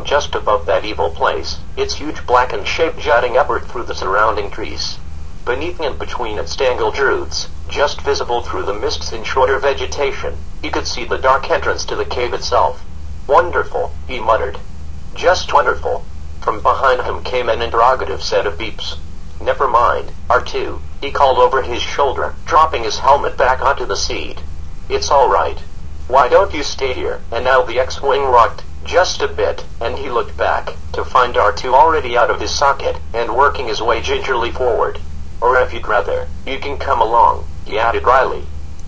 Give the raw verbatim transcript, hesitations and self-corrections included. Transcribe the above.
just above that evil place, its huge blackened shape jutting upward through the surrounding trees. Beneath and between its tangled roots, just visible through the mists and shorter vegetation, he could see the dark entrance to the cave itself. "Wonderful," he muttered. "Just wonderful." From behind him came an interrogative set of beeps. "Never mind, R two, he called over his shoulder, dropping his helmet back onto the seat. "It's all right. Why don't you stay here?" And now the X-Wing rocked just a bit, and he looked back to find R two already out of his socket and working his way gingerly forward. "Or if you'd rather, you can come along," he added dryly.